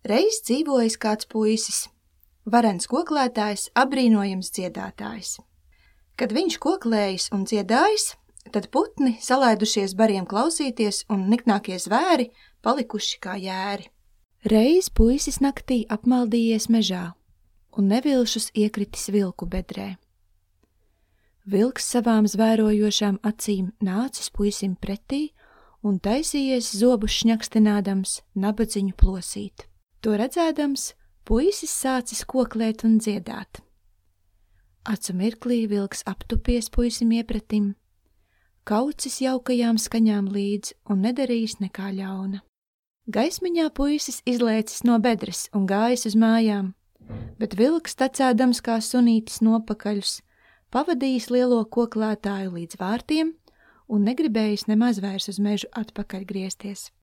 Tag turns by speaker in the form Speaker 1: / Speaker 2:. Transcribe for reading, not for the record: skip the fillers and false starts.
Speaker 1: Reiz dzīvojis kāds puisis, varens koklētājs, apbrīnojams dziedātājs. Kad viņš koklējis un dziedājis, tad putni, salaidušies bariem klausīties, un niknākie zvēri palikuši kā jēri. Reiz puisis naktī apmaldījies mežā un nevilšus iekritis vilku bedrē. Vilks savām zvērojošām acīm nācis puisim pretī un taisījies zobus šņakstinādams nabadziņu plosīt. To redzēdams, puisis sācis koklēt un dziedāt. Acu mirklī vilks aptupies puisim iepretim, kaucis jaukajām skaņām līdz un nedarījis nekā ļauna. Gaismiņā puisis izlēcis no bedres un gājis uz mājām, bet vilks, tecēdams kā sunītis nopakaļus, pavadījis lielo koklētāju līdz vārtiem un negribējis nemaz vairs uz mežu atpakaļ griezties.